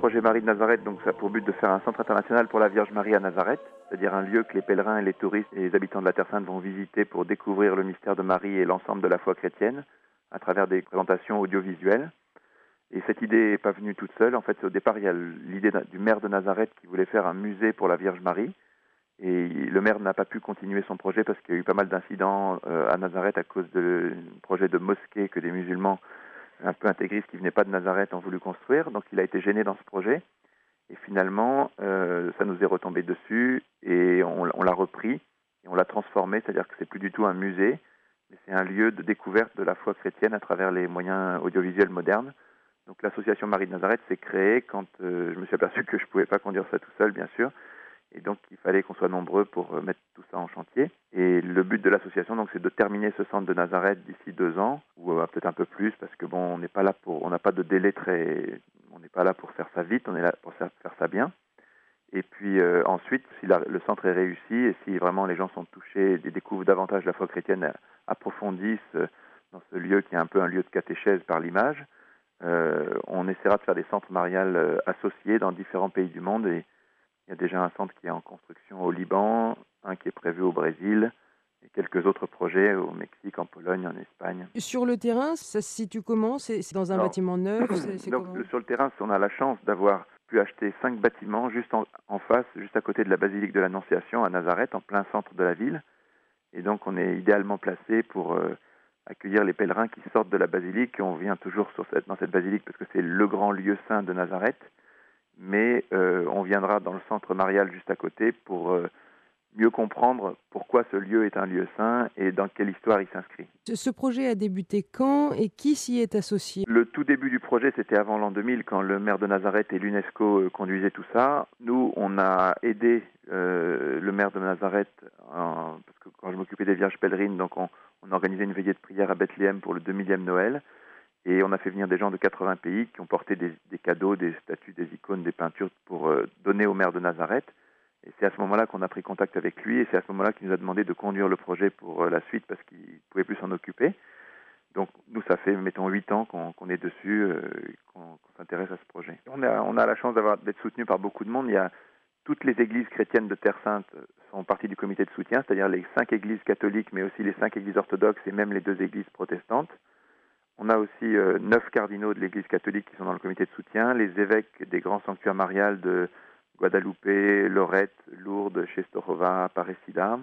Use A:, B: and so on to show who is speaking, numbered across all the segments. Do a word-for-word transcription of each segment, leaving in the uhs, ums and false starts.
A: projet Marie de Nazareth, donc ça a pour but de faire un centre international pour la Vierge Marie à Nazareth, c'est-à-dire un lieu que les pèlerins et les touristes et les habitants de la Terre Sainte vont visiter pour découvrir le mystère de Marie et l'ensemble de la foi chrétienne à travers des présentations audiovisuelles. Et cette idée n'est pas venue toute seule. En fait, au départ, il y a l'idée du maire de Nazareth qui voulait faire un musée pour la Vierge Marie. Et le maire n'a pas pu continuer son projet parce qu'il y a eu pas mal d'incidents à Nazareth à cause du projet de mosquée que des musulmans un peu intégristes qui ne venaient pas de Nazareth ont voulu construire. Donc il a été gêné dans ce projet. Et finalement, euh, ça nous est retombé dessus et on, on l'a repris et on l'a transformé. C'est-à-dire que c'est plus du tout un musée, mais c'est un lieu de découverte de la foi chrétienne à travers les moyens audiovisuels modernes. Donc l'association Marie de Nazareth s'est créée quand euh, je me suis aperçu que je ne pouvais pas conduire ça tout seul, bien sûr. Et donc il fallait qu'on soit nombreux pour euh, mettre tout ça en chantier. Et le but de l'association, donc, c'est de terminer ce centre de Nazareth d'ici deux ans, ou euh, peut-être un peu plus, parce que bon, on n'est pas là pour, on n'a pas de délai très, on n'est pas là pour faire ça vite, on est là pour faire, faire ça bien. Et puis euh, ensuite, si la, le centre est réussi et si vraiment les gens sont touchés et découvrent davantage la foi chrétienne, approfondissent euh, dans ce lieu qui est un peu un lieu de catéchèse par l'image, euh, on essaiera de faire des centres mariales euh, associés dans différents pays du monde. Et il y a déjà un centre qui est en construction au Liban, un qui est prévu au Brésil et quelques autres projets au Mexique, en Pologne, en Espagne.
B: Sur le terrain, ça se situe comment ? C'est, c'est dans un
A: Alors,
B: bâtiment neuf c'est, c'est
A: donc,
B: comment ?
A: sur le terrain, on a la chance d'avoir pu acheter cinq bâtiments juste en, en face, juste à côté de la basilique de l'Annonciation à Nazareth, en plein centre de la ville. Et donc on est idéalement placé pour euh, accueillir les pèlerins qui sortent de la basilique. Et on vient toujours sur cette, dans cette basilique parce que c'est le grand lieu saint de Nazareth. Mais euh, on viendra dans le centre marial juste à côté pour euh, mieux comprendre pourquoi ce lieu est un lieu saint et dans quelle histoire il s'inscrit.
B: Ce projet a débuté quand et qui s'y est associé ?
A: Le tout début du projet, c'était avant l'an deux mille, quand le maire de Nazareth et l'UNESCO euh, conduisaient tout ça. Nous, on a aidé euh, le maire de Nazareth, en, parce que quand je m'occupais des Vierges pèlerines, donc on, on organisait une veillée de prière à Bethléem pour le deux millième Noël. Et on a fait venir des gens de quatre-vingts pays qui ont porté des, des cadeaux, des statues, des icônes, des peintures pour euh, donner au maire de Nazareth. Et c'est à ce moment-là qu'on a pris contact avec lui et c'est à ce moment-là qu'il nous a demandé de conduire le projet pour euh, la suite parce qu'il ne pouvait plus s'en occuper. Donc nous, ça fait, mettons, huit ans qu'on, qu'on est dessus, euh, qu'on, qu'on s'intéresse à ce projet. On a, on a la chance d'avoir, d'être soutenu par beaucoup de monde. Il y a toutes les églises chrétiennes de Terre Sainte sont partie du comité de soutien, c'est-à-dire les cinq églises catholiques, mais aussi les cinq églises orthodoxes et même les deux églises protestantes. On a aussi euh, neuf cardinaux de l'Église catholique qui sont dans le comité de soutien, les évêques des grands sanctuaires mariales de Guadalupe, Lorette, Lourdes, Czestochowa, Aparecida.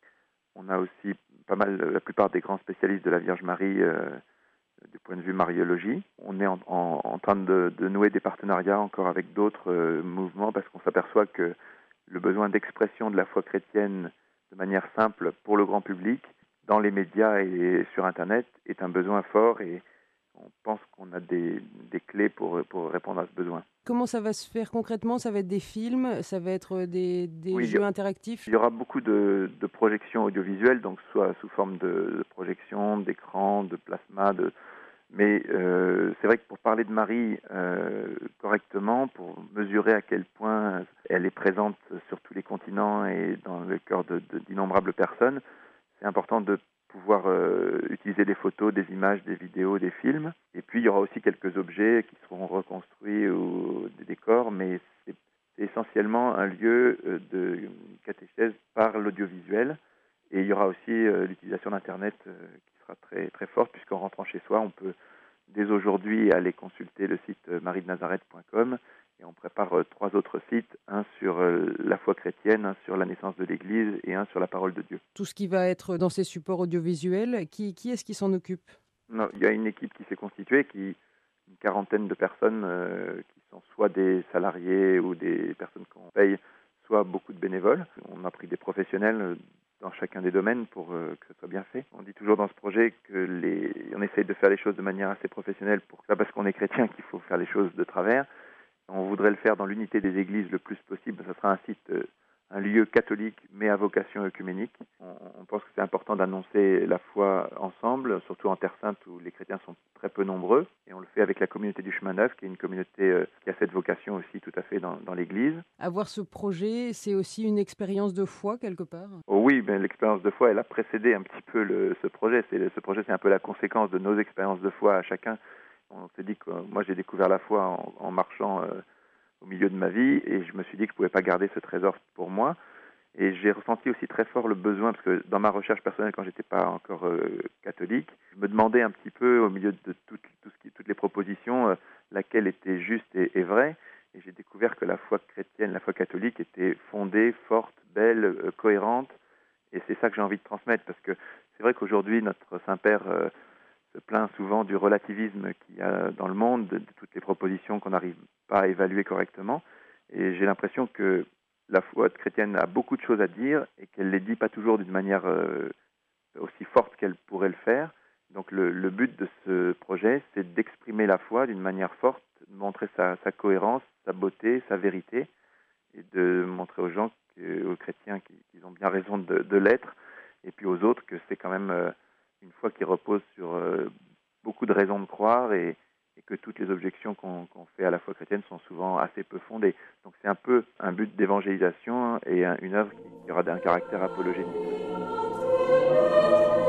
A: On a aussi pas mal, la plupart des grands spécialistes de la Vierge Marie euh, du point de vue mariologie. On est en, en, en train de, de nouer des partenariats encore avec d'autres euh, mouvements parce qu'on s'aperçoit que le besoin d'expression de la foi chrétienne de manière simple pour le grand public dans les médias et sur Internet est un besoin fort et on pense qu'on a des, des clés pour, pour répondre à ce besoin.
B: Comment ça va se faire concrètement ? Ça va être des films, ça va être des, des
A: oui,
B: jeux interactifs ?
A: Il y aura beaucoup de, de projections audiovisuelles, donc soit sous forme de, de projection, d'écran, de plasma, de... mais euh, c'est vrai que pour parler de Marie euh, correctement, pour mesurer à quel point elle est présente sur tous les continents et dans le cœur de, de, d'innombrables personnes, c'est important de pouvoir euh, utiliser des photos, des images, des vidéos, des films. Et puis, il y aura aussi quelques objets qui seront reconstruits ou des décors, mais c'est, c'est essentiellement un lieu de catéchèse par l'audiovisuel. Et il y aura aussi euh, l'utilisation d'Internet euh, qui sera très, très forte, puisqu'en rentrant chez soi, on peut dès aujourd'hui aller consulter le site marie de nazareth point com. Et on prépare euh, trois autres sites, un sur euh, la foi chrétienne, un sur la naissance de l'Église et un sur la parole de Dieu.
B: Tout ce qui va être dans ces supports audiovisuels, qui, qui est-ce qui s'en occupe ?
A: Non, il y a une équipe qui s'est constituée, qui, une quarantaine de personnes euh, qui sont soit des salariés ou des personnes qu'on paye, soit beaucoup de bénévoles. On a pris des professionnels dans chacun des domaines pour euh, que ce soit bien fait. On dit toujours dans ce projet que les, on essaye de faire les choses de manière assez professionnelle, pour pas parce qu'on est chrétien qu'il faut faire les choses de travers. On voudrait le faire dans l'unité des églises le plus possible. Ce sera un site, euh, un lieu catholique, mais à vocation œcuménique. On, on pense que c'est important d'annoncer la foi ensemble, surtout en Terre Sainte où les chrétiens sont très peu nombreux. Et on le fait avec la communauté du Chemin Neuf, qui est une communauté euh, qui a cette vocation aussi tout à fait dans, dans l'Église.
B: Avoir ce projet, c'est aussi une expérience de foi quelque part ?
A: Oh oui, ben, l'expérience de foi, elle a précédé un petit peu le, ce projet. C'est, ce projet, c'est un peu la conséquence de nos expériences de foi à chacun. On s'est dit que moi, j'ai découvert la foi en, en marchant... Euh, au milieu de ma vie, et je me suis dit que je ne pouvais pas garder ce trésor pour moi. Et j'ai ressenti aussi très fort le besoin, parce que dans ma recherche personnelle, quand j'étais pas encore euh, catholique, je me demandais un petit peu, au milieu de toutes, tout ce qui, toutes les propositions, euh, laquelle était juste et, et vraie. Et j'ai découvert que la foi chrétienne, la foi catholique était fondée, forte, belle, euh, cohérente. Et c'est ça que j'ai envie de transmettre, parce que c'est vrai qu'aujourd'hui, notre Saint-Père euh, se plaint souvent du relativisme qu'il y a dans le monde, de, de toutes les propositions qu'on n'arrive pas à évaluer correctement. Et j'ai l'impression que la foi chrétienne a beaucoup de choses à dire et qu'elle ne les dit pas toujours d'une manière euh, aussi forte qu'elle pourrait le faire. Donc le, le but de ce projet, c'est d'exprimer la foi d'une manière forte, de montrer sa, sa cohérence, sa beauté, sa vérité, et de montrer aux gens, que, aux chrétiens, qu'ils ont bien raison de, de l'être, et puis aux autres que c'est quand même euh, une foi qui repose sur euh, beaucoup de raisons de croire, et, et que toutes les objections qu'on, qu'on fait à la foi chrétienne sont souvent assez peu fondées. Donc c'est un peu un but d'évangélisation et un, une œuvre qui, qui aura un caractère apologétique.